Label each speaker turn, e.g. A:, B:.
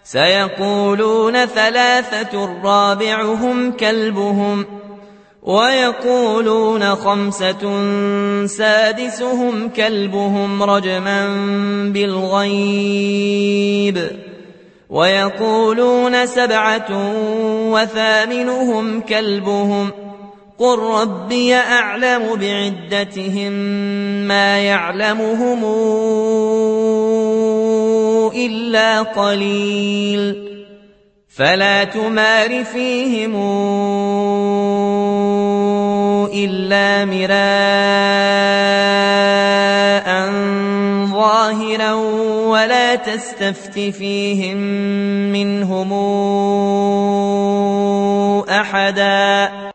A: سيقولون ثلاثة رابعهم كلبهم ويقولون خمسة سادسهم كلبهم رجما بالغيب ويقولون سبعة وثامنهم كلبهم قل ربي أعلم بعدتهم ما يعلمهم إلا قليل فلا تمار فيهم إلا مراء ظاهرا ولا تستفت فيهم منهم أحدا